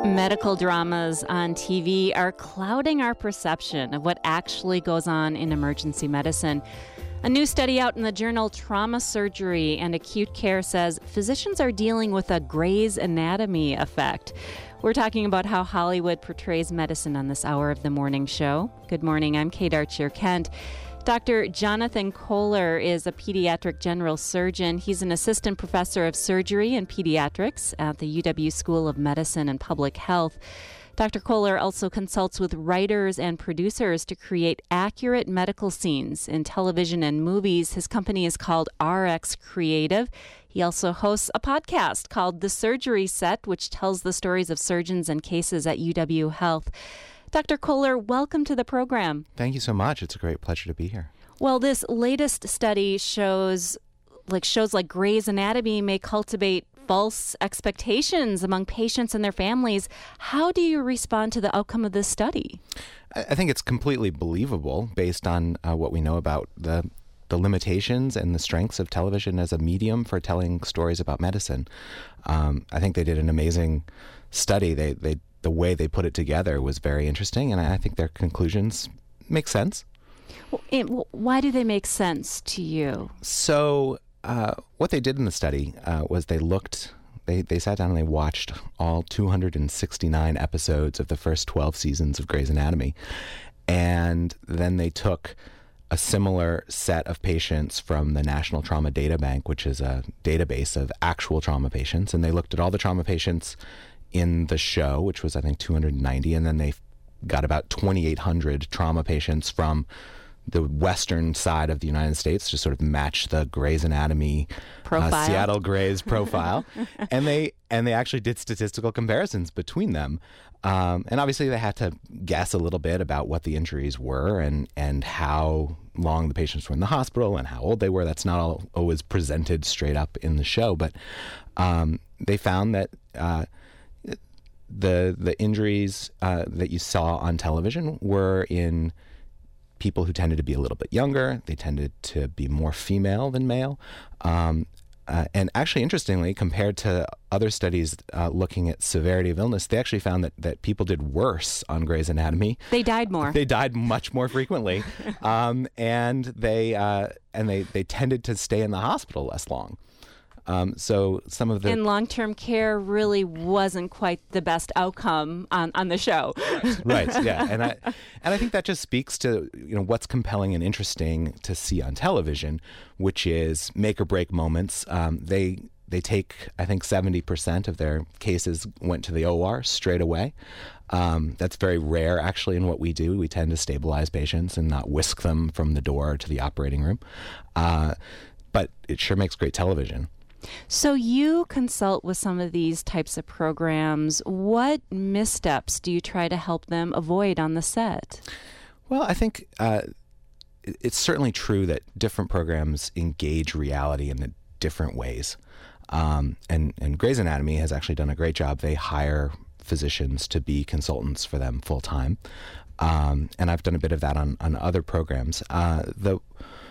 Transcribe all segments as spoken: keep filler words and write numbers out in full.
Medical dramas on T V are clouding our perception of what actually goes on in emergency medicine. A new study out in the journal Trauma Surgery and Acute Care says physicians are dealing with a Grey's Anatomy effect. We're talking about how Hollywood portrays medicine on this hour of the morning show. Good morning, I'm Kate Archer-Kent. Doctor Jonathan Kohler is a pediatric general surgeon. He's an assistant professor of surgery and pediatrics at the U W School of Medicine and Public Health. Doctor Kohler also consults with writers and producers to create accurate medical scenes in television and movies. His company is called R X Creative. He also hosts a podcast called The Surgery Set, which tells the stories of surgeons and cases at U W Health. Doctor Kohler, welcome to the program. Thank you so much. It's a great pleasure to be here. Well, this latest study shows like shows like Grey's Anatomy may cultivate false expectations among patients and their families. How do you respond to the outcome of this study? I think it's completely believable based on uh, what we know about the the limitations and the strengths of television as a medium for telling stories about medicine. Um, I think they did an amazing study. They they the way they put it together was very interesting, and I think their conclusions make sense. Well, it, why do they make sense to you? So uh, what they did in the study uh, was they looked, they, they sat down and they watched all two hundred sixty-nine episodes of the first twelve seasons of Grey's Anatomy, and then they took a similar set of patients from the National Trauma Data Bank, which is a database of actual trauma patients, and they looked at all the trauma patients in the show, which was, I think, two hundred ninety, and then they got about twenty-eight hundred trauma patients from the western side of the United States to sort of match the Grey's Anatomy profile. Uh, Seattle Grey's profile. and they and they actually did statistical comparisons between them. Um, and obviously they had to guess a little bit about what the injuries were and, and how long the patients were in the hospital and how old they were. That's not all, always presented straight up in the show. But um, they found that uh, the the injuries uh, that you saw on television were in people who tended to be a little bit younger. They tended to be more female than male. Um, uh, and actually, interestingly, compared to other studies uh, looking at severity of illness, they actually found that, that people did worse on Grey's Anatomy. They died more. They died much more frequently. um, and they uh, and they, they tended to stay in the hospital less long. Um, so some of the... And long-term care really wasn't quite the best outcome on, on the show. Right, right, yeah. And I and I think that just speaks to, you know, what's compelling and interesting to see on television, which is make or break moments. Um, they they take, I think, seventy percent of their cases went to the O R straight away. Um, that's very rare, actually, in what we do. We tend to stabilize patients and not whisk them from the door to the operating room. Uh, but it sure makes great television. So you consult with some of these types of programs. What missteps do you try to help them avoid on the set? Well, I think uh, it's certainly true that different programs engage reality in different ways. Um, and, and Grey's Anatomy has actually done a great job. They hire physicians to be consultants for them full time. Um, and I've done a bit of that on, on other programs. Uh, the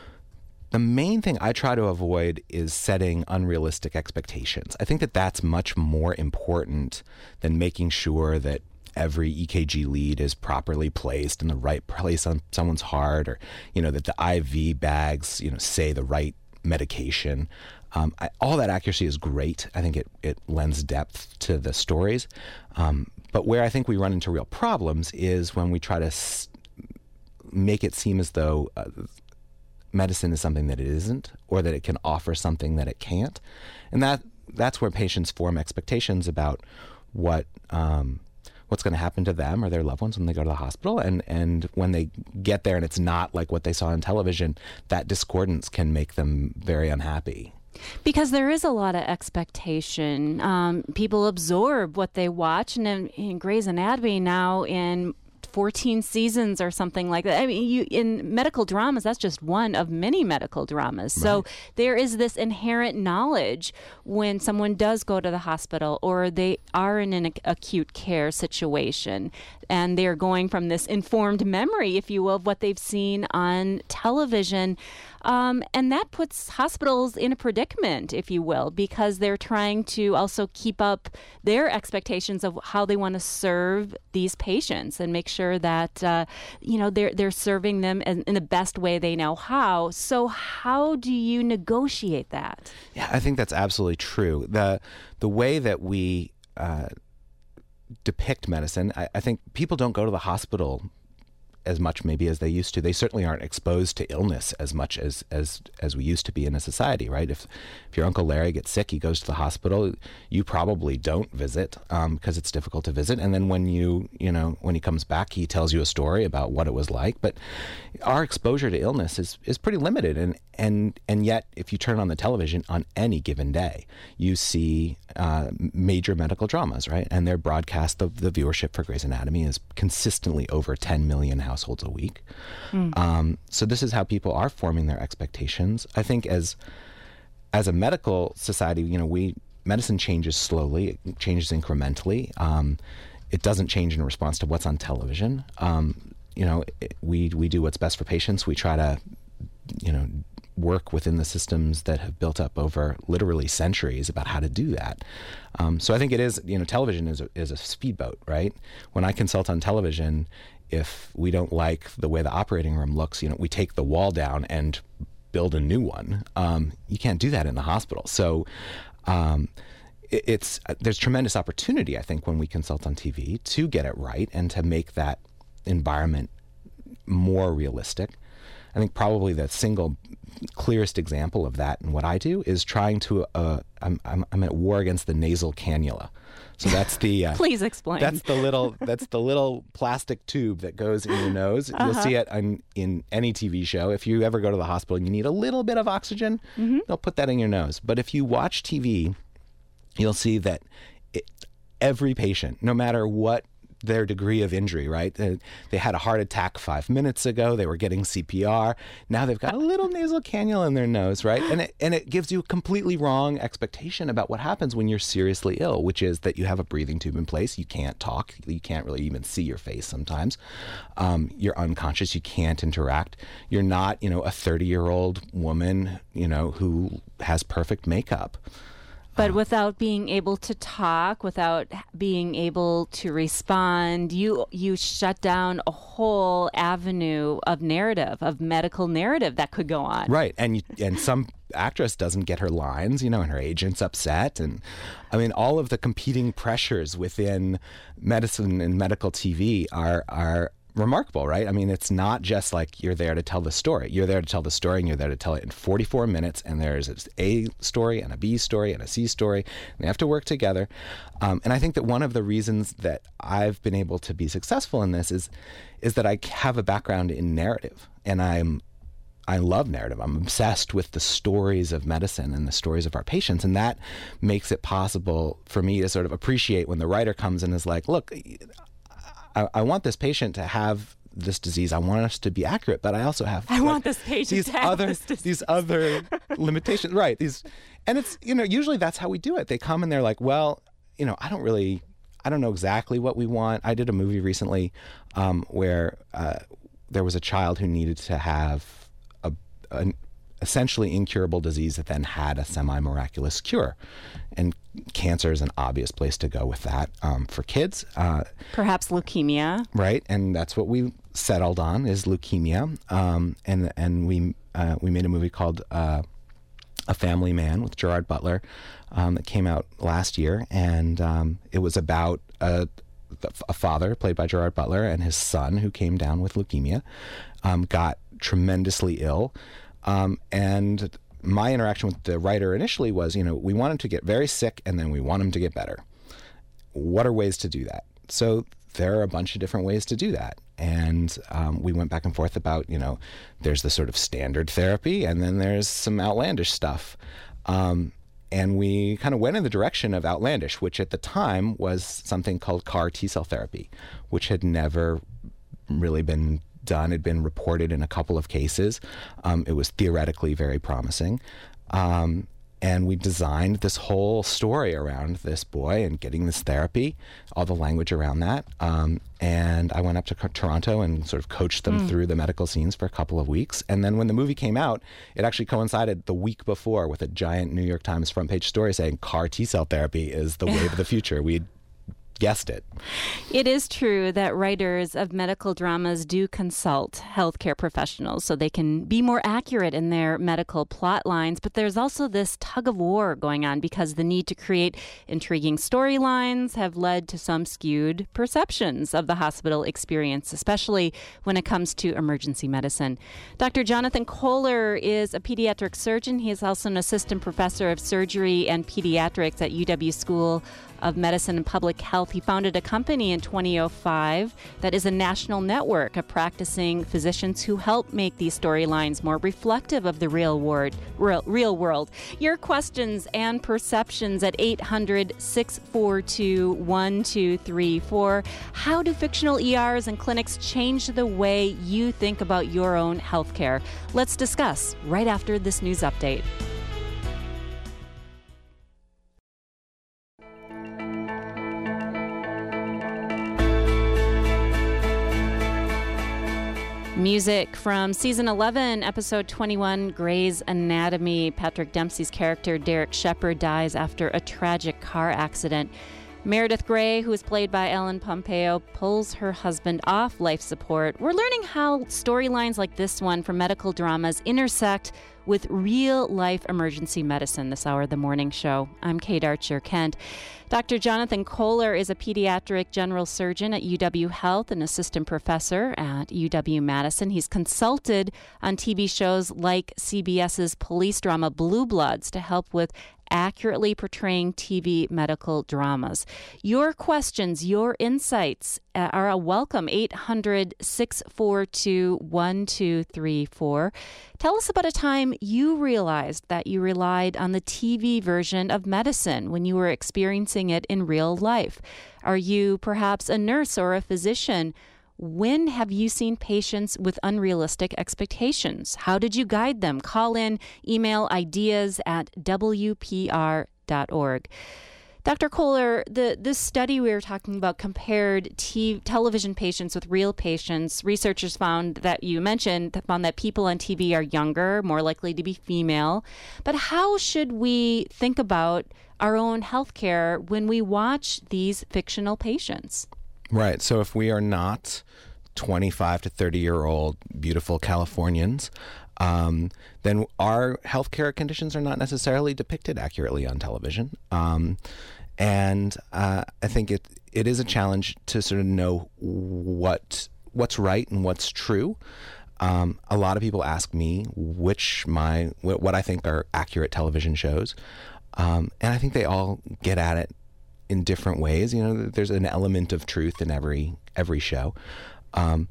The main thing I try to avoid is setting unrealistic expectations. I think that that's much more important than making sure that every E K G lead is properly placed in the right place on someone's heart, or, you know, that the I V bags, you know, say the right medication. Um, I, all that accuracy is great. I think it, it lends depth to the stories. Um, but where I think we run into real problems is when we try to s- make it seem as though uh, medicine is something that it isn't, or that it can offer something that it can't. And that that's where patients form expectations about what um, what's going to happen to them or their loved ones when they go to the hospital. And, and when they get there and it's not like what they saw on television, that discordance can make them very unhappy. Because there is a lot of expectation. Um, people absorb what they watch. And in, in Grey's Anatomy now, in fourteen seasons or something like that. I mean, you, in medical dramas, that's just one of many medical dramas. Right. So there is this inherent knowledge when someone does go to the hospital or they are in an ac- acute care situation, and they're going from this informed memory, if you will, of what they've seen on television. Um, and that puts hospitals in a predicament, if you will, because they're trying to also keep up their expectations of how they want to serve these patients and make sure that, uh, you know, they're, they're serving them in, in the best way they know how. So how do you negotiate that? Yeah, I think that's absolutely true. The, the way that we uh, depict medicine, I, I think people don't go to the hospital as much maybe as they used to. They certainly aren't exposed to illness as much as as as we used to be in a society, right? If if your Uncle Larry gets sick, he goes to the hospital. You probably don't visit um, because it's difficult to visit. And then when you you know when he comes back, he tells you a story about what it was like. But our exposure to illness is is pretty limited. And and and yet, if you turn on the television on any given day, you see uh, major medical dramas, right? And their broadcast of the viewership for Grey's Anatomy is consistently over ten million households a week. Mm. Um, so this is how people are forming their expectations. I think as as a medical society, you know, we medicine changes slowly, it changes incrementally. Um, it doesn't change in response to what's on television. Um, you know, it, we we do what's best for patients. We try to, you know, work within the systems that have built up over literally centuries about how to do that. Um, so I think it is, you know, television is a, is a speedboat, right? When I consult on television, if we don't like the way the operating room looks, you know, we take the wall down and build a new one. Um, you can't do that in the hospital. So um, it, it's there's tremendous opportunity, I think, when we consult on T V to get it right and to make that environment more realistic. I think probably the single clearest example of that in what I do is trying to, uh, I'm, I'm, I'm at war against the nasal cannula. So that's the uh, please explain. That's the little that's the little plastic tube that goes in your nose. Uh-huh. You'll see it on, in any T V show. If you ever go to the hospital and you need a little bit of oxygen, mm-hmm. they'll put that in your nose. But if you watch T V, you'll see that it, every patient, no matter what their degree of injury, right? They, they had a heart attack five minutes ago. They were getting C P R. Now they've got a little nasal cannula in their nose, right? And it, and it gives you a completely wrong expectation about what happens when you're seriously ill, which is that you have a breathing tube in place. You can't talk. You can't really even see your face sometimes. Um, you're unconscious. You can't interact. You're not, you know, a thirty-year-old woman, you know, who has perfect makeup. But without being able to talk, without being able to respond, you you shut down a whole avenue of narrative, of medical narrative that could go on. Right, and you, and some actress doesn't get her lines, you know, and her agent's upset, and I mean, all of the competing pressures within medicine and medical T V are are. remarkable, right? I mean, it's not just like you're there to tell the story. You're there to tell the story, and you're there to tell it in forty-four minutes, and there's a story and a B story and a C story, and they have to work together. Um, and I think that one of the reasons that I've been able to be successful in this is is that I have a background in narrative, and I'm I love narrative. I'm obsessed with the stories of medicine and the stories of our patients, and that makes it possible for me to sort of appreciate when the writer comes and is like, look, I, I want this patient to have this disease. I want us to be accurate, but I also have I like, want this patient these to have other this disease. these other limitations, right? These, and it's, you know, usually that's how we do it. They come and they're like, well, you know, I don't really, I don't know exactly what we want. I did a movie recently um, where uh, there was a child who needed to have a, an essentially incurable disease that then had a semi-miraculous cure. And cancer is an obvious place to go with that um, for kids. Uh, Perhaps leukemia. Right, and that's what we settled on is leukemia. Um, and and we uh, we made a movie called uh, A Family Man with Gerard Butler um, that came out last year. And um, it was about a, a father played by Gerard Butler and his son who came down with leukemia, um, got tremendously ill. Um, and my interaction with the writer initially was, you know, we want him to get very sick and then we want him to get better. What are ways to do that? So there are a bunch of different ways to do that. And um, we went back and forth about, you know, there's the sort of standard therapy and then there's some outlandish stuff. Um, and we kind of went in the direction of outlandish, which at the time was something called C A R T-cell therapy, which had never really been done. Had been reported in a couple of cases. Um, it was theoretically very promising. Um, and we designed this whole story around this boy and getting this therapy, all the language around that. Um, and I went up to co- Toronto and sort of coached them mm. through the medical scenes for a couple of weeks. And then when the movie came out, it actually coincided the week before with a giant New York Times front page story saying C A R T-cell therapy is the wave of the future. We'd guessed it. It is true that writers of medical dramas do consult healthcare professionals so they can be more accurate in their medical plot lines. But there's also this tug of war going on because the need to create intriguing storylines have led to some skewed perceptions of the hospital experience, especially when it comes to emergency medicine. Doctor Jonathan Kohler is a pediatric surgeon. He is also an assistant professor of surgery and pediatrics at U W School of Medicine and Public Health. He founded a company in twenty oh five that is a national network of practicing physicians who help make these storylines more reflective of the real world. Real, real world. Your questions and perceptions at eight hundred, six four two, one two three four. How do fictional E Rs and clinics change the way you think about your own healthcare? Let's discuss right after this news update. Music from season eleven, episode twenty-one, Grey's Anatomy. Patrick Dempsey's character, Derek Shepherd, dies after a tragic car accident. Meredith Grey, who is played by Ellen Pompeo, pulls her husband off life support. We're learning how storylines like this one from medical dramas intersect with real-life emergency medicine this hour of the morning show. I'm Kate Archer-Kent. Doctor Jonathan Kohler is a pediatric general surgeon at U W Health and assistant professor at U W Madison. He's consulted on T V shows like CBS's police drama Blue Bloods to help with accurately portraying T V medical dramas. Your questions, your insights are a welcome. eight hundred, six four two, one two three four. Tell us about a time you realized that you relied on the T V version of medicine when you were experiencing it in real life. Are you perhaps a nurse or a physician? When have you seen patients with unrealistic expectations? How did you guide them? Call in, email ideas at w p r dot org. Doctor Kohler, the this study we were talking about compared t- television patients with real patients. Researchers found that you mentioned found that people on T V are younger, more likely to be female. But how should we think about our own healthcare when we watch these fictional patients? Right. So if we are not twenty-five to thirty year old beautiful Californians, um, then our healthcare conditions are not necessarily depicted accurately on television. Um, and uh, I think it it is a challenge to sort of know what what's right and what's true. Um, a lot of people ask me which my what I think are accurate television shows, um, and I think they all get at it in different ways. You know, there's an element of truth in every every show. Um,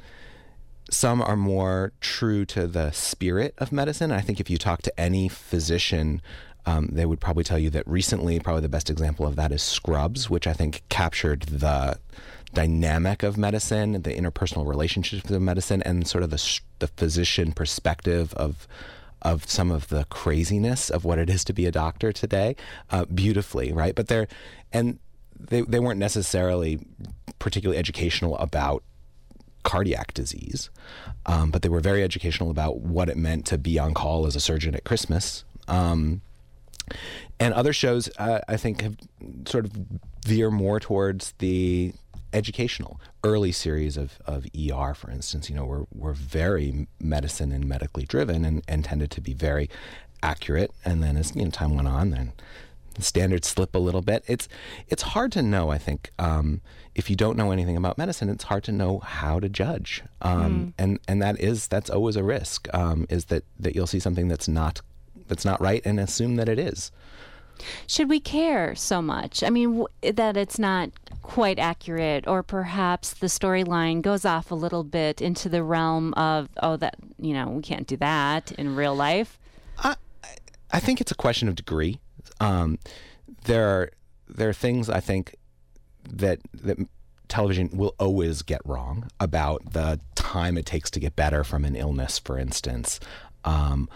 some are more true to the spirit of medicine. I think if you talk to any physician, um, they would probably tell you that recently, probably the best example of that is Scrubs, which I think captured the dynamic of medicine, the interpersonal relationships of medicine, and sort of the the physician perspective of of some of the craziness of what it is to be a doctor today, uh, beautifully, right? But they're and they they weren't necessarily particularly educational about cardiac disease, um, but they were very educational about what it meant to be on call as a surgeon at Christmas. Um, and other shows, uh, I think, have sort of veer more towards the educational. Early series of, of E R, for instance, you know, were were very medicine and medically driven and, and tended to be very accurate. And then as you know, time went on, then the standards slip a little bit. It's it's hard to know, I think, um, if you don't know anything about medicine, it's hard to know how to judge. Um, mm. And and that is that's always a risk. Um, is that, that you'll see something that's not that's not right and assume that it is. Should we care so much? I mean, w- that it's not quite accurate, or perhaps the storyline goes off a little bit into the realm of, oh, that, you know, we can't do that in real life? I, I think it's a question of degree. Um, there are there are things I think that that television will always get wrong about the time it takes to get better from an illness, for instance, um,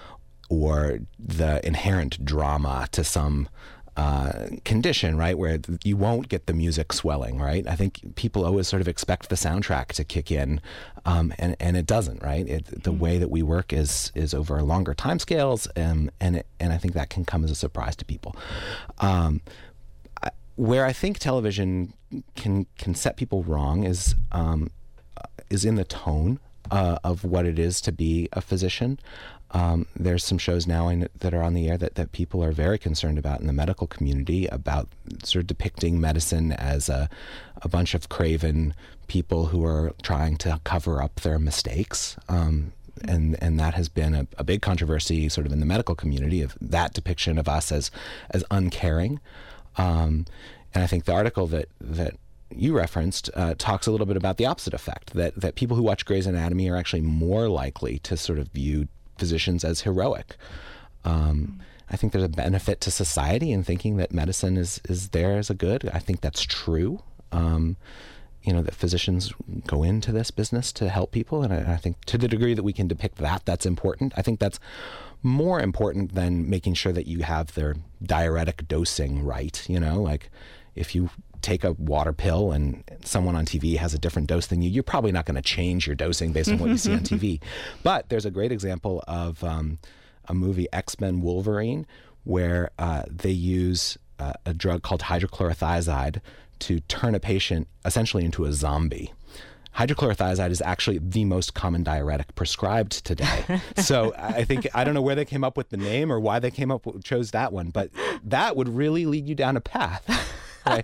or the inherent drama to some uh, condition, right, where you won't get the music swelling, right? I think people always sort of expect the soundtrack to kick in, um, and and it doesn't, right? It, the way that we work is is over longer timescales, and and it, and I think that can come as a surprise to people. Um, I, where I think television can can set people wrong is um, is in the tone uh, of what it is to be a physician. Um, there's some shows now in, that are on the air that, that people are very concerned about in the medical community, about sort of depicting medicine as a, a bunch of craven people who are trying to cover up their mistakes. Um, and and that has been a, a big controversy sort of in the medical community, of that depiction of us as as uncaring. Um, and I think the article that that you referenced uh, talks a little bit about the opposite effect, that that people who watch Grey's Anatomy are actually more likely to sort of view physicians as heroic. Um, I think there's a benefit to society in thinking that medicine is, is there as a good. I think that's true. Um, you know, that physicians go into this business to help people. And I, I think to the degree that we can depict that, that's important. I think that's more important than making sure that you have their diuretic dosing right. You know, like if you take a water pill and someone on T V has a different dose than you, you're probably not going to change your dosing based on what you see on T V. But there's a great example of um, a movie, X-Men Wolverine, where uh, they use uh, a drug called hydrochlorothiazide to turn a patient essentially into a zombie. Hydrochlorothiazide is actually the most common diuretic prescribed today. So I think, I don't know where they came up with the name or why they came up with, chose that one, but that would really lead you down a path, right?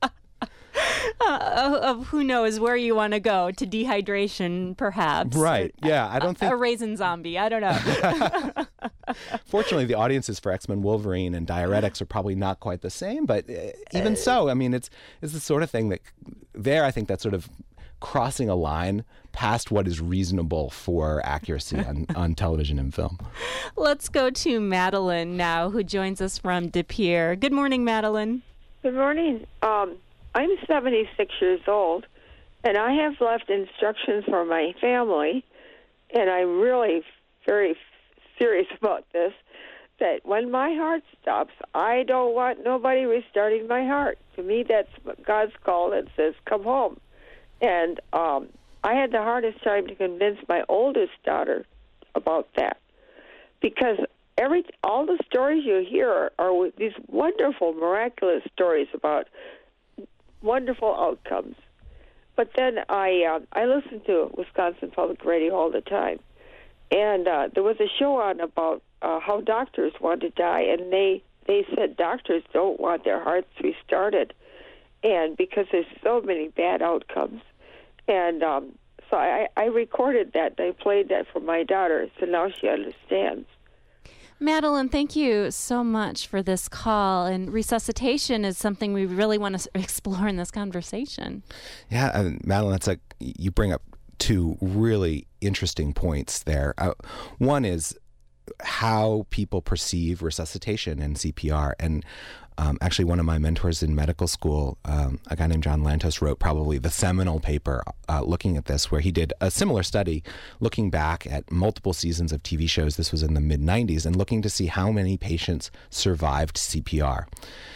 Uh, of who knows where you want to go, to dehydration, perhaps. Right. Yeah. I don't a, think a raisin zombie. I don't know. Fortunately, the audiences for X-Men Wolverine and diuretics are probably not quite the same, but even so, I mean, it's it's the sort of thing that there, I think that's sort of crossing a line past what is reasonable for accuracy on, on television and film. Let's go to Madeline now, who joins us from De Pere. Good morning, Madeline. Good morning. Um, I'm seventy-six years old, and I have left instructions for my family, and I'm really very serious about this, that when my heart stops, I don't want nobody restarting my heart. To me, that's God's call that says, come home. And um, I had the hardest time to convince my oldest daughter about that, because every all the stories you hear are, are these wonderful, miraculous stories about wonderful outcomes. But then I uh, I listen to Wisconsin Public Radio all the time, and uh, there was a show on about uh, how doctors want to die, and they they said doctors don't want their hearts restarted, and because there's so many bad outcomes, and um, so I, I recorded that and I played that for my daughter, so now she understands. Madeline, thank you so much for this call. And resuscitation is something we really want to explore in this conversation. Yeah, uh, Madeline, that's a, you bring up two really interesting points there. Uh, one is how people perceive resuscitation and C P R. And um, actually, one of my mentors in medical school, um, a guy named John Lantos, wrote probably the seminal paper uh, looking at this, where he did a similar study looking back at multiple seasons of T V shows. This was in the mid nineties, and looking to see how many patients survived C P R.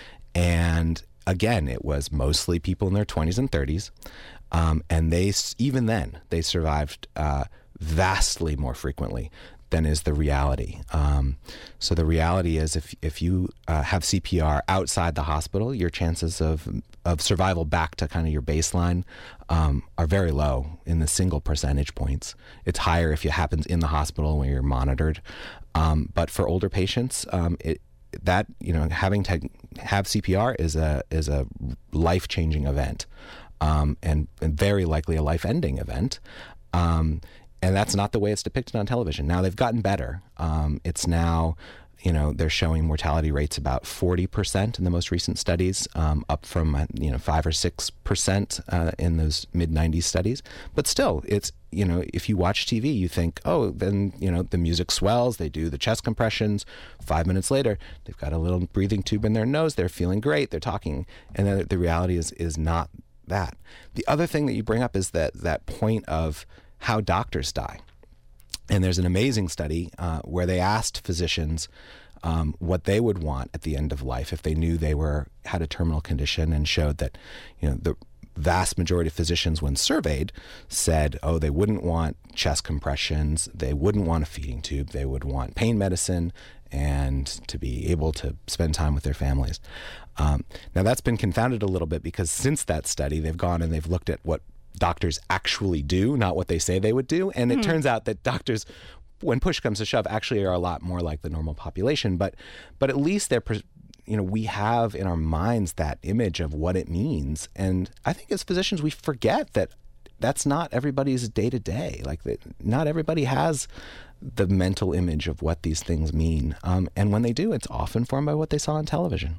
And again, it was mostly people in their twenties and thirties. Um, and they, even then, they survived uh, vastly more frequently than is the reality. Um, so the reality is, if if you uh, have C P R outside the hospital, your chances of of survival back to kind of your baseline um, are very low, in the single percentage points. It's higher if it happens in the hospital where you're monitored. Um, but for older patients, um, it that you know having to have C P R is a is a life changing event, um, and, and very likely a life ending event. Um, And that's not the way it's depicted on television. Now, they've gotten better. Um, it's now, you know, they're showing mortality rates about forty percent in the most recent studies, um, up from, you know, five or six percent uh, in those mid nineties studies. But still, it's, you know, if you watch T V, you think, oh, then, you know, the music swells, they do the chest compressions. Five minutes later, they've got a little breathing tube in their nose, they're feeling great, they're talking. And then the reality is is not that. The other thing that you bring up is that that point of how doctors die. And there's an amazing study uh, where they asked physicians um, what they would want at the end of life if they knew they were had a terminal condition, and showed that, you know, the vast majority of physicians, when surveyed, said, oh, they wouldn't want chest compressions, they wouldn't want a feeding tube, they would want pain medicine and to be able to spend time with their families. Um, now, that's been confounded a little bit because since that study, they've gone and they've looked at what doctors actually do, not what they say they would do. And it mm. turns out that doctors, when push comes to shove, actually are a lot more like the normal population. But but at least they're, you know, we have in our minds that image of what it means. And I think as physicians, we forget that that's not everybody's day to day. Like that, not everybody has the mental image of what these things mean. Um, and when they do, it's often formed by what they saw on television.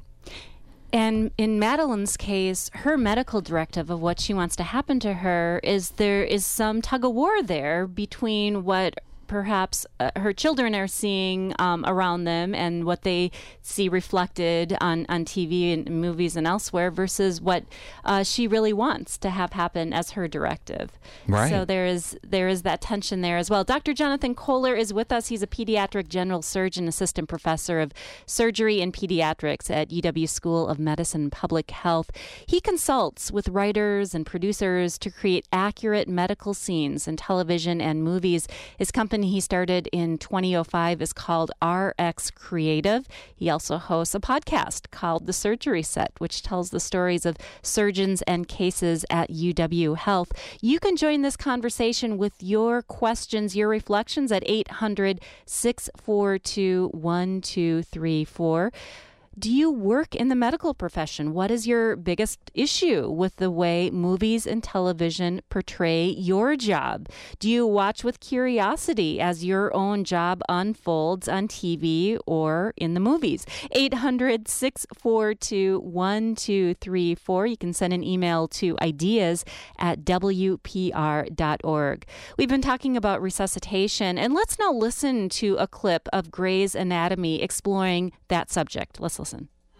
And in Madeline's case, her medical directive of what she wants to happen to her is there is some tug of war there between what perhaps uh, her children are seeing um, around them and what they see reflected on, on T V and movies and elsewhere versus what uh, she really wants to have happen as her directive. Right. So there is there is that tension there as well. Doctor Jonathan Kohler is with us. He's a pediatric general surgeon, assistant professor of surgery and pediatrics at U W School of Medicine and Public Health. He consults with writers and producers to create accurate medical scenes in television and movies. His company he started in twenty oh five is called R X Creative. He also hosts a podcast called The Surgery Set, which tells the stories of surgeons and cases at U W Health. You can join this conversation with your questions, your reflections at eight hundred, six four two, one two three four. Do you work in the medical profession? What is your biggest issue with the way movies and television portray your job? Do you watch with curiosity as your own job unfolds on T V or in the movies? eight hundred, six four two, one two three four. You can send an email to ideas at w p r dot org. We've been talking about resuscitation, and let's now listen to a clip of Grey's Anatomy exploring that subject. Let's listen.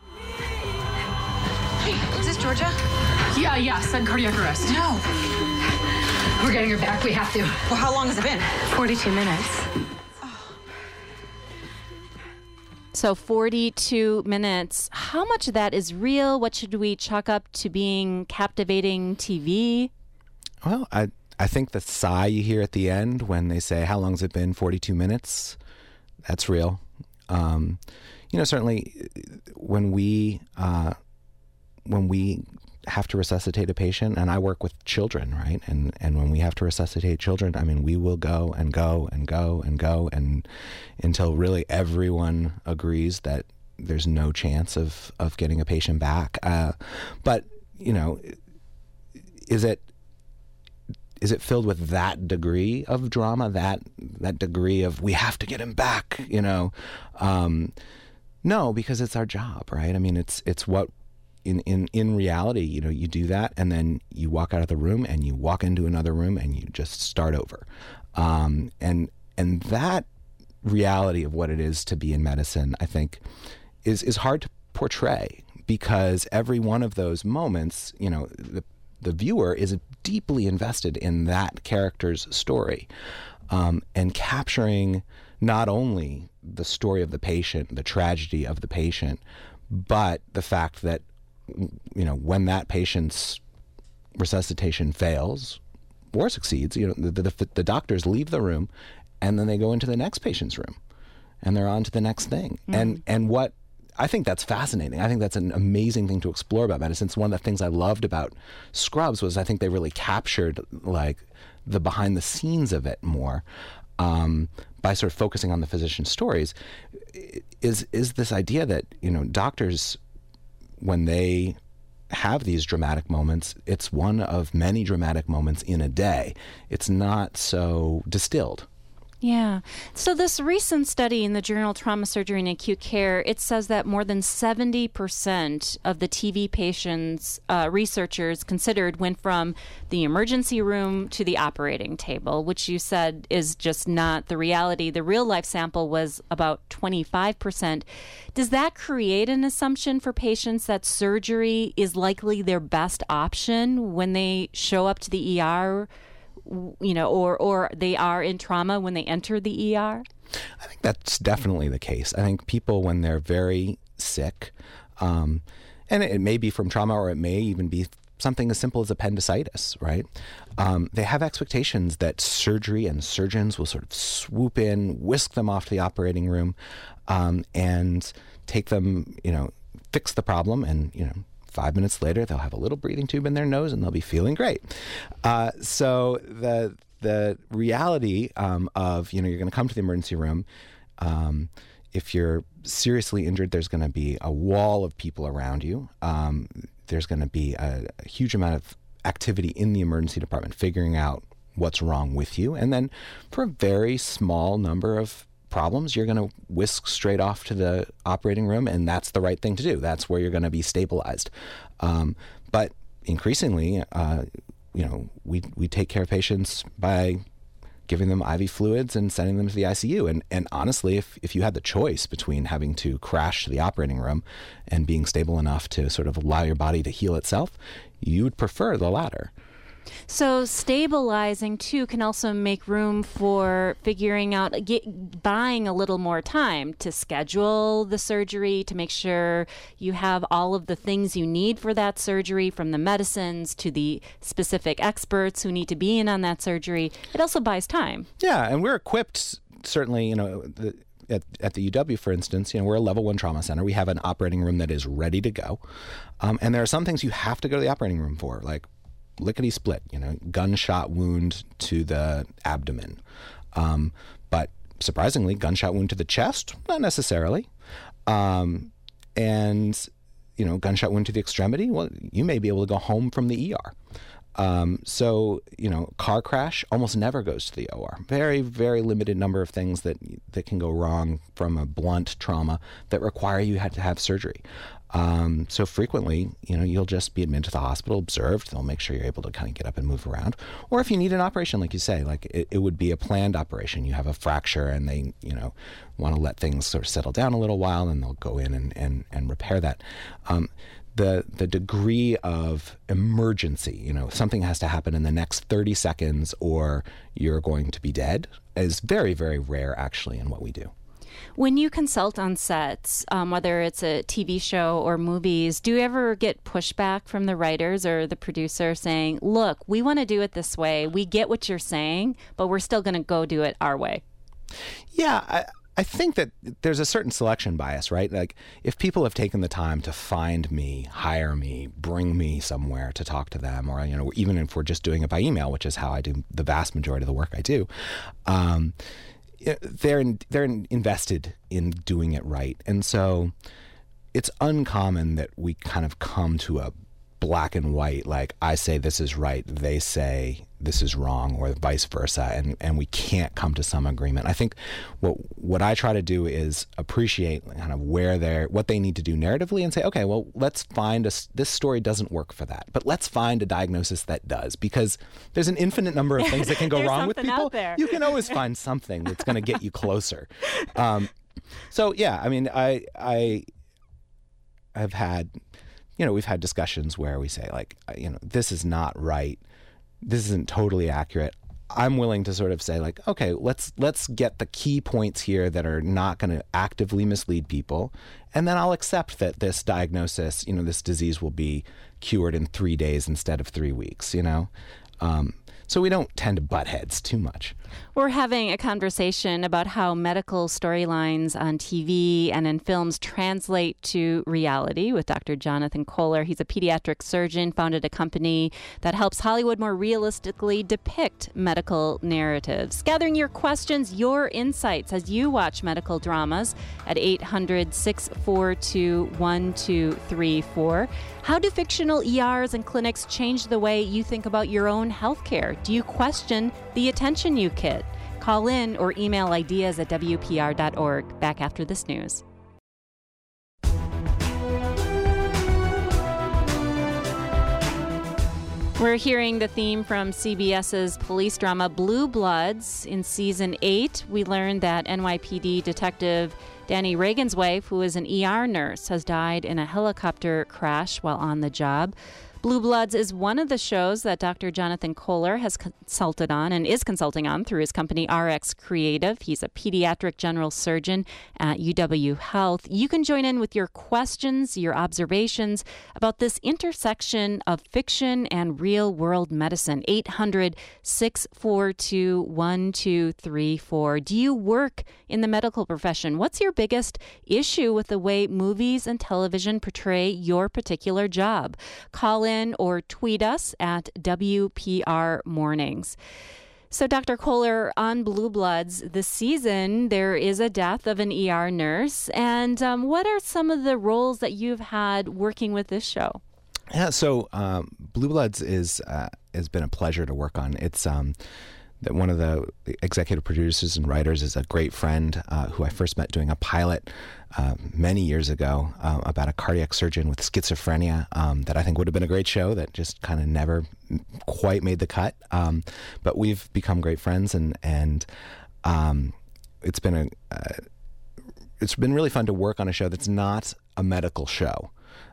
Hey, is this Georgia? Yeah, yeah, sudden cardiac arrest. No. We're getting her back. We have to. Well, how long has it been? forty-two minutes. So forty-two minutes. How much of that is real? What should we chalk up to being captivating T V? Well, I I think the sigh you hear at the end when they say, how long has it been? forty-two minutes. That's real. Um, you know, certainly when we uh, when we have to resuscitate a patient, and I work with children, right? And and when we have to resuscitate children, I mean, we will go and go and go and go and until really everyone agrees that there's no chance of, of getting a patient back. Uh, but, you know, is it is it filled with that degree of drama, that that degree of we have to get him back, you know? Um, no, because it's our job, right? I mean, it's it's what in, in, in reality, you know, you do that and then you walk out of the room and you walk into another room and you just start over. Um, and and that reality of what it is to be in medicine, I think, is is hard to portray because every one of those moments, you know, the the viewer is deeply invested in that character's story, um, and capturing not only the story of the patient, the tragedy of the patient, but the fact that, you know, when that patient's resuscitation fails or succeeds, you know, the, the, the doctors leave the room and then they go into the next patient's room and they're on to the next thing. Mm. And, and what I think that's fascinating. I think that's an amazing thing to explore about medicine. It's one of the things I loved about Scrubs was I think they really captured like the behind the scenes of it more, um, by sort of focusing on the physician's stories. Is is this idea that, you know, doctors, when they have these dramatic moments, it's one of many dramatic moments in a day. It's not so distilled. Yeah. So this recent study in the journal Trauma Surgery and Acute Care, it says that more than seventy percent of the T V patients uh, researchers considered went from the emergency room to the operating table, which you said is just not the reality. The real life sample was about twenty-five percent. Does that create an assumption for patients that surgery is likely their best option when they show up to the E R you know, or, or they are in trauma when they enter the E R? I think that's definitely the case. I think people, when they're very sick, um, and it, it may be from trauma, or it may even be something as simple as appendicitis, right? Um, they have expectations that surgery and surgeons will sort of swoop in, whisk them off to the operating room, um, and take them, you know, fix the problem, and, you know, five minutes later, they'll have a little breathing tube in their nose and they'll be feeling great. Uh, so the the reality um, of, you know, you're going to come to the emergency room. Um, if you're seriously injured, there's going to be a wall of people around you. Um, there's going to be a, a huge amount of activity in the emergency department figuring out what's wrong with you. And then for a very small number of problems, you're going to whisk straight off to the operating room, and that's the right thing to do. That's where you're going to be stabilized. Um, but increasingly, uh, you know, we we take care of patients by giving them I V fluids and sending them to the I C U. And and honestly, if, if you had the choice between having to crash to the operating room and being stable enough to sort of allow your body to heal itself, you would prefer the latter. So stabilizing, too, can also make room for figuring out, get, buying a little more time to schedule the surgery, to make sure you have all of the things you need for that surgery, from the medicines to the specific experts who need to be in on that surgery. It also buys time. Yeah, and we're equipped, certainly, you know, the, At, at the U W, for instance, you know, we're a level one trauma center. We have an operating room that is ready to go. Um, and there are some things you have to go to the operating room for, like lickety split, you know, gunshot wound to the abdomen. Um, but surprisingly, gunshot wound to the chest, not necessarily. Um, and, you know, gunshot wound to the extremity, well, you may be able to go home from the E R. Um, so, you know, car crash almost never goes to the O R. Very, very limited number of things that that can go wrong from a blunt trauma that require you had to have surgery. Um, so frequently, you know, you'll just be admitted to the hospital, observed. They'll make sure you're able to kind of get up and move around. Or if you need an operation, like you say, like it, it would be a planned operation. You have a fracture and they, you know, want to let things sort of settle down a little while, and they'll go in and, and, and repair that. Um, the the degree of emergency, you know, something has to happen in the next thirty seconds or you're going to be dead, is very, very rare actually in what we do. When you consult on sets, um, whether it's a T V show or movies, do you ever get pushback from the writers or the producer saying, look, we want to do it this way. We get what you're saying, but we're still going to go do it our way? Yeah, I, I think that there's a certain selection bias, right? Like if people have taken the time to find me, hire me, bring me somewhere to talk to them, or, you know, even if we're just doing it by email, which is how I do the vast majority of the work I do, um, they're in, they're invested in doing it right. And so it's uncommon that we kind of come to a black and white, like I say this is right, they say this is wrong, or vice versa, and, and we can't come to some agreement. I think what what I try to do is appreciate kind of where they're, what they need to do narratively, and say, okay, well, let's find a, this story doesn't work for that, but let's find a diagnosis that does, because there's an infinite number of things that can go wrong with people. You can always find something that's going to get you closer. Um, so yeah, I mean, I I have had. You know, we've had discussions where we say, like, you know, this is not right. This isn't totally accurate. I'm willing to sort of say, like, okay, let's let's get the key points here that are not going to actively mislead people. And then I'll accept that this diagnosis, you know, this disease will be cured in three days instead of three weeks, you know. Um, so we don't tend to butt heads too much. We're having a conversation about how medical storylines on T V and in films translate to reality with Doctor Jonathan Kohler. He's a pediatric surgeon, founded a company that helps Hollywood more realistically depict medical narratives. Gathering your questions, your insights as you watch medical dramas at eight hundred, six four two, one two three four. How do fictional E Rs and clinics change the way you think about your own health care? Do you question the attention you get? Call in or email ideas at W P R dot org. Back after this news. We're hearing the theme from CBS's police drama Blue Bloods. In season eight, we learned that N Y P D detective Danny Reagan's wife, who is an E R nurse, has died in a helicopter crash while on the job. Blue Bloods is one of the shows that Doctor Jonathan Kohler has consulted on and is consulting on through his company R X Creative. He's a pediatric general surgeon at U W Health. You can join in with your questions, your observations about this intersection of fiction and real-world medicine. eight hundred, six four two, one two three four. Do you work in the medical profession? What's your biggest issue with the way movies and television portray your particular job? Call in or tweet us at W P R Mornings. So, Doctor Kohler, on Blue Bloods this season, there is a death of an E R nurse. And um, what are some of the roles that you've had working with this show? Yeah, so um, Blue Bloods is uh, has been a pleasure to work on. It's um, that one of the executive producers and writers is a great friend uh, who I first met doing a pilot uh, many years ago uh, about a cardiac surgeon with schizophrenia um, that I think would have been a great show that just kind of never quite made the cut. Um, but we've become great friends, and and um, it's been a uh, it's been really fun to work on a show that's not a medical show.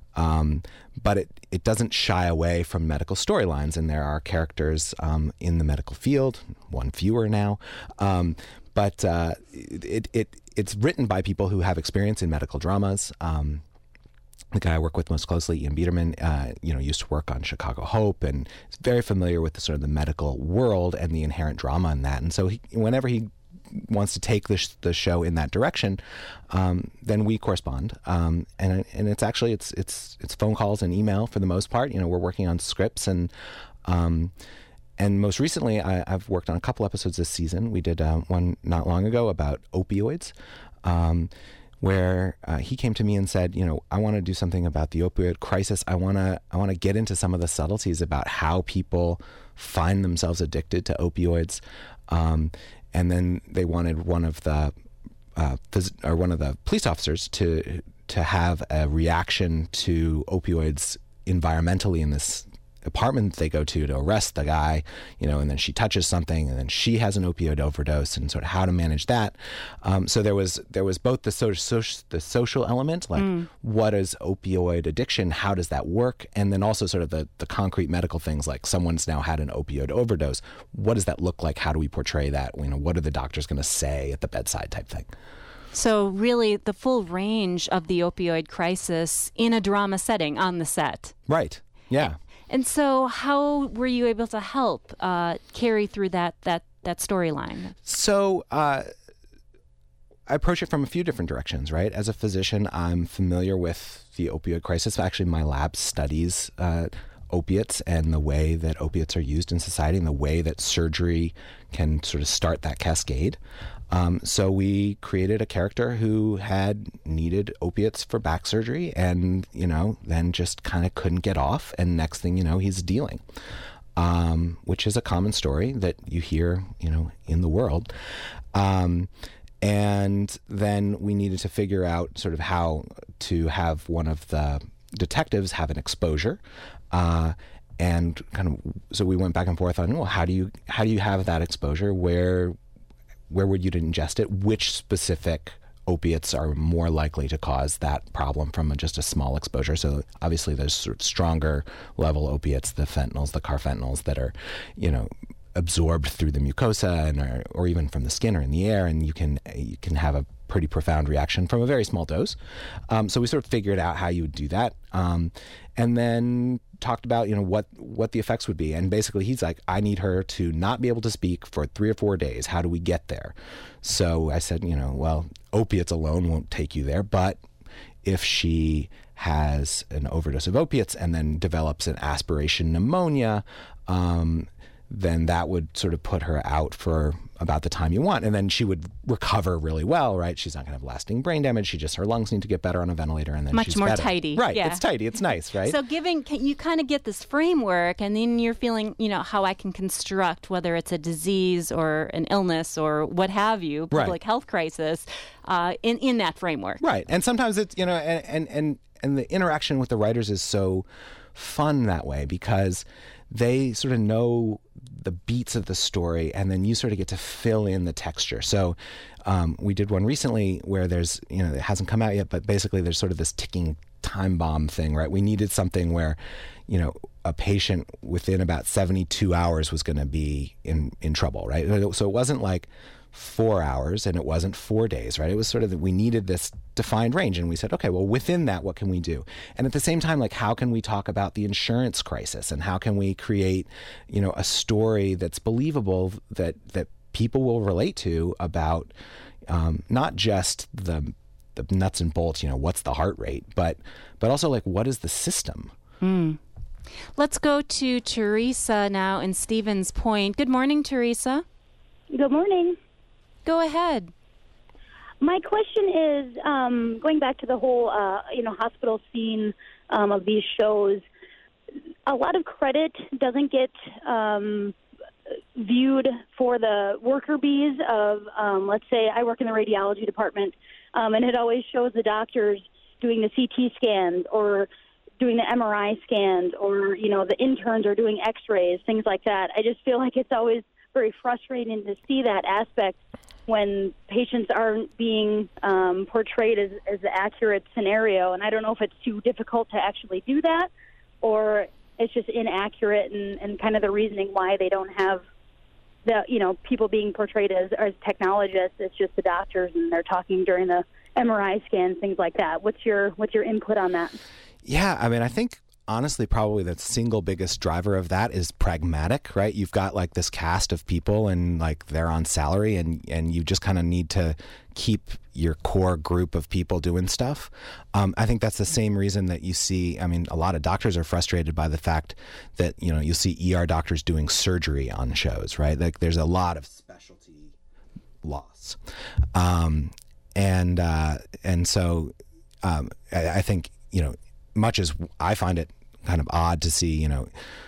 Um, but it, it doesn't shy away from medical storylines, and there are characters um, in the medical field, one fewer now, um, but uh, it, it it's written by people who have experience in medical dramas. Um, the guy I work with most closely, Ian Biederman, uh, you know, used to work on Chicago Hope, and is very familiar with the sort of the medical world and the inherent drama in that. And so he, whenever he wants to take the, sh- the show in that direction, um, then we correspond. Um, and and it's actually it's it's it's phone calls and email for the most part. You know, we're working on scripts, and um, and most recently I, I've worked on a couple episodes this season. We did uh, one not long ago about opioids, um, where uh, he came to me and said, you know, I want to do something about the opioid crisis. I want to I want to get into some of the subtleties about how people find themselves addicted to opioids. Um, And then they wanted one of the uh, phys- or one of the police officers to to have a reaction to opioids environmentally in this apartment they go to to arrest the guy, you know, and then she touches something, and then she has an opioid overdose, and sort of how to manage that. Um, so there was there was both the so, so, the social element, like mm. what is opioid addiction, how does that work, and then also sort of the the concrete medical things, like someone's now had an opioid overdose. What does that look like? How do we portray that? You know, what are the doctors going to say at the bedside type thing? So really the full range of the opioid crisis in a drama setting on the set. Right. Yeah. And so how were you able to help uh, carry through that that, that storyline? So uh, I approach it from a few different directions, right? As a physician, I'm familiar with the opioid crisis. Actually, my lab studies uh, opiates and the way that opiates are used in society and the way that surgery can sort of start that cascade. Um, so we created a character who had needed opiates for back surgery and, you know, then just kind of couldn't get off. And next thing you know, he's dealing, um, which is a common story that you hear, you know, in the world. Um, and then we needed to figure out sort of how to have one of the detectives have an exposure. Uh, and kind of, so we went back and forth on, well, how do you, how do you have that exposure? Where, where would you ingest it? Which specific opiates are more likely to cause that problem from a, just a small exposure? So obviously there's sort of stronger level opiates, the fentanyls, the carfentanyls that are, you know, absorbed through the mucosa and or, or even from the skin or in the air, and you can you can have a pretty profound reaction from a very small dose. Um, so we sort of figured out how you would do that, um, and then talked about, you know, what what the effects would be. And basically he's like, I need her to not be able to speak for three or four days. How do we get there? So I said, you know, well, opiates alone won't take you there, but if she has an overdose of opiates and then develops an aspiration pneumonia, um, then that would sort of put her out for about the time you want. And then she would recover really well, right? She's not going to have lasting brain damage. She just, her lungs need to get better on a ventilator, and then Much she's more better. tidy. Right. Yeah. It's tidy. It's nice, right? So giving, you kind of get this framework, and then you're feeling, you know, how I can construct, whether it's a disease or an illness or what have you, public Right. health crisis, uh, in, in that framework. Right. And sometimes it's, you know, and, and, and, and the interaction with the writers is so fun that way, because they sort of know the beats of the story, and then you sort of get to fill in the texture. So um, we did one recently where there's, you know, it hasn't come out yet, but basically there's sort of this ticking t- time bomb thing, right? We needed something where, you know, a patient within about seventy-two hours was going to be in, in trouble, right? So it wasn't like four hours and it wasn't four days, right? It was sort of that we needed this defined range, and we said, okay, well, within that, what can we do? And at the same time, like, how can we talk about the insurance crisis, and how can we create, you know, a story that's believable, that that people will relate to, about um, not just the the nuts and bolts, you know, what's the heart rate, but but also like, what is the system? Mm. Let's go to Teresa now in Stevens Point. Good morning, Teresa. Good morning. Go ahead. My question is, um, going back to the whole, uh, you know, hospital scene um, of these shows, a lot of credit doesn't get um, viewed for the worker bees of, um, let's say, I work in the radiology department, um, and it always shows the doctors doing the C T scans or doing the M R I scans, or, you know, the interns are doing x-rays, things like that. I just feel like it's always very frustrating to see that aspect when patients aren't being um, portrayed as, as the accurate scenario. And I don't know if it's too difficult to actually do that, or it's just inaccurate, and, and kind of the reasoning why they don't have the, you know, people being portrayed as, as technologists. It's just the doctors, and they're talking during the M R I scans, things like that. What's your what's your input on that? Yeah, I mean, I think honestly, probably the single biggest driver of that is pragmatic, right? You've got like this cast of people, and like they're on salary, and, and you just kind of need to keep your core group of people doing stuff. Um, I think that's the same reason that you see, I mean, a lot of doctors are frustrated by the fact that, you know, you'll see E R doctors doing surgery on shows, right? Like there's a lot of specialty loss. Um, and, uh, and so um, I, I think, you know, much as I find it kind of odd to see, you know,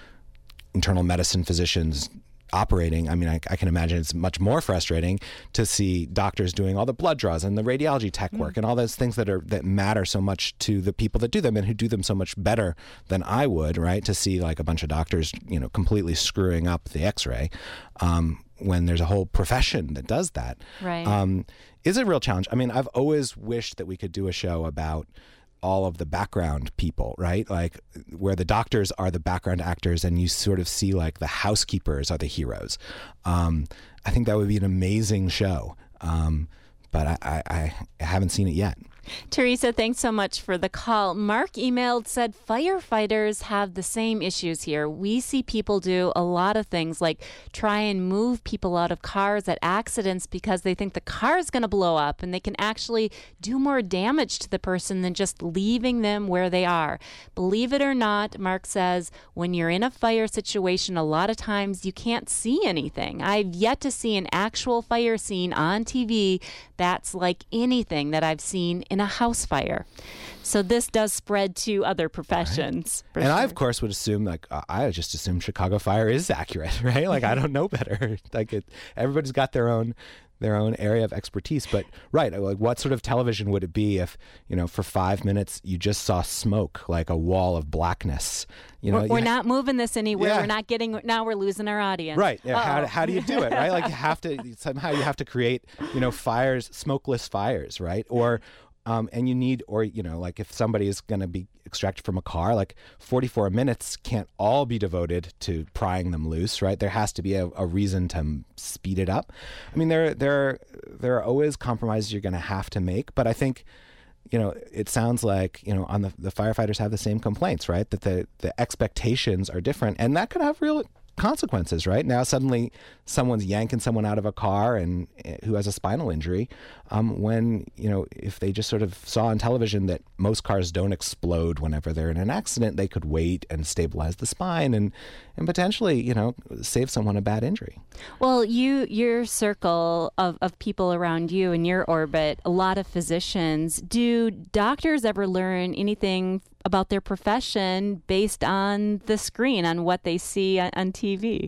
internal medicine physicians operating, I mean, I, I can imagine it's much more frustrating to see doctors doing all the blood draws and the radiology tech work mm. and all those things that are that matter so much to the people that do them, and who do them so much better than I would, right? To see like a bunch of doctors, you know, completely screwing up the X-ray um, when there's a whole profession that does that. Right. Um, is a real challenge. I mean, I've always wished that we could do a show about all of the background people, right? Like where the doctors are the background actors, and you sort of see like the housekeepers are the heroes. Um, I think that would be an amazing show. Um, but I, I, I haven't seen it yet. Teresa, thanks so much for the call. Mark emailed, said firefighters have the same issues here. We see people do a lot of things like try and move people out of cars at accidents because they think the car is going to blow up, and they can actually do more damage to the person than just leaving them where they are. Believe it or not, Mark says, when you're in a fire situation, a lot of times you can't see anything. I've yet to see an actual fire scene on T V that's like anything that I've seen in a house fire. So this does spread to other professions. Right. And sure. I, of course, would assume, like, uh, I just assume Chicago fire is accurate, right? Like, I don't know better. Like, it, everybody's got their own their own area of expertise. But, right, like, what sort of television would it be if, you know, for five minutes you just saw smoke, like a wall of blackness? You know, we're we're you not moving this anywhere. Yeah. We're not getting, now we're losing our audience. Right. Yeah. How, how do you do it, right? Like, you have to, somehow you have to create, you know, fires, smokeless fires, right? Or, Um, and you need, or, you know, like if somebody is going to be extracted from a car, like forty-four minutes can't all be devoted to prying them loose, right? There has to be a, a reason to speed it up. I mean, there, there, there are always compromises you're going to have to make, but I think, you know, it sounds like, you know, on the, the firefighters have the same complaints, right? That the, the expectations are different, and that could have real consequences, right? Now suddenly someone's yanking someone out of a car and uh, who has a spinal injury, um, when, you know, if they just sort of saw on television that most cars don't explode whenever they're in an accident, they could wait and stabilize the spine and and potentially, you know, save someone a bad injury. Well, you, your circle of, of people around you in your orbit, a lot of physicians, do doctors ever learn anything about their profession based on the screen, on what they see on, on T V?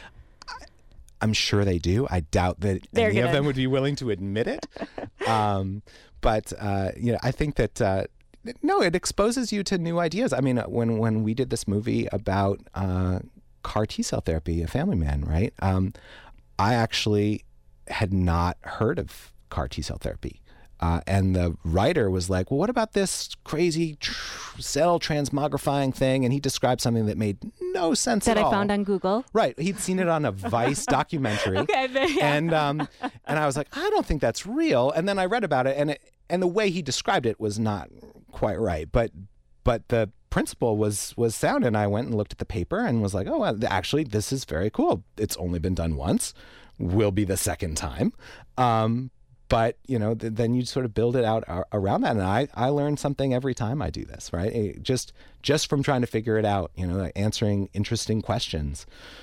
I'm sure they do. I doubt that They're any gonna... of them would be willing to admit it. um, but, uh, you know, I think that, uh, no, it exposes you to new ideas. I mean, when, when we did this movie about uh, CAR T-cell therapy, A Family Man, right? Um, I actually had not heard of CAR T-cell therapy. Uh, and the writer was like, well, what about this crazy tr- cell transmogrifying thing? And he described something that made no sense that at I all. That I found on Google. Right. He'd seen it on a Vice documentary. Okay. Yeah. And um, and I was like, I don't think that's real. And then I read about it, and it, and the way he described it was not quite right. But but the principle was was sound, and I went and looked at the paper and was like, oh, well, actually, this is very cool. It's only been done once. Will be the second time. Um, But, you know, th- then you sort of build it out ar- around that. And I, I learn something every time I do this, right? It just just from trying to figure it out, you know, like answering interesting questions.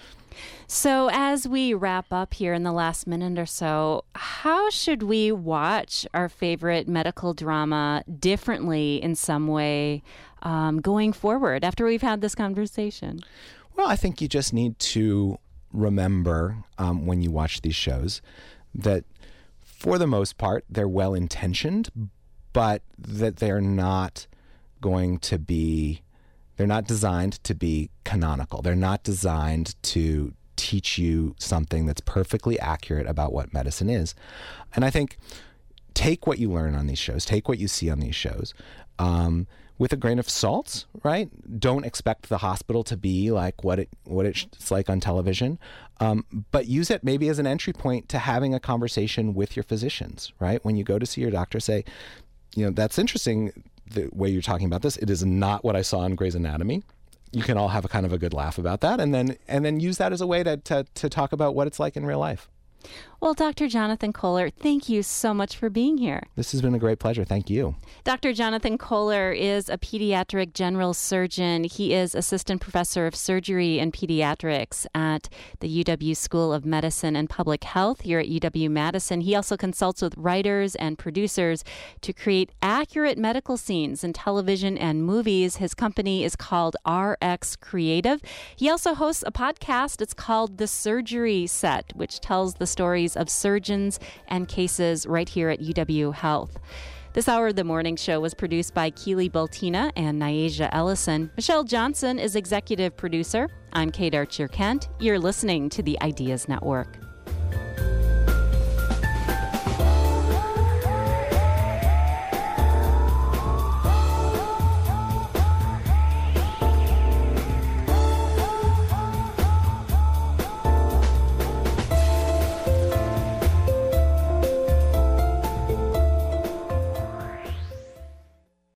So as we wrap up here in the last minute or so, how should we watch our favorite medical drama differently in some way um, going forward after we've had this conversation? Well, I think you just need to remember um, when you watch these shows that for the most part, they're well-intentioned, but that they're not going to be, they're not designed to be canonical. They're not designed to teach you something that's perfectly accurate about what medicine is. And I think take what you learn on these shows, take what you see on these shows, um, with a grain of salt, right? Don't expect the hospital to be like what it what it's like on television, um, but use it maybe as an entry point to having a conversation with your physicians, right? When you go to see your doctor, say, you know, that's interesting the way you're talking about this. It is not what I saw on Grey's Anatomy. You can all have a kind of a good laugh about that, and then and then use that as a way to to, to talk about what it's like in real life. Well, Doctor Jonathan Kohler, thank you so much for being here. This has been a great pleasure. Thank you. Doctor Jonathan Kohler is a pediatric general surgeon. He is assistant professor of surgery and pediatrics at the U W School of Medicine and Public Health here at U W-Madison. He also consults with writers and producers to create accurate medical scenes in television and movies. His company is called R X Creative. He also hosts a podcast. It's called The Surgery Set, which tells the stories of surgeons and cases right here at U W Health. This hour of the morning show was produced by Keely Bultina and Nyasia Ellison. Michelle Johnson is executive producer. I'm Kate Archer-Kent. You're listening to the Ideas Network.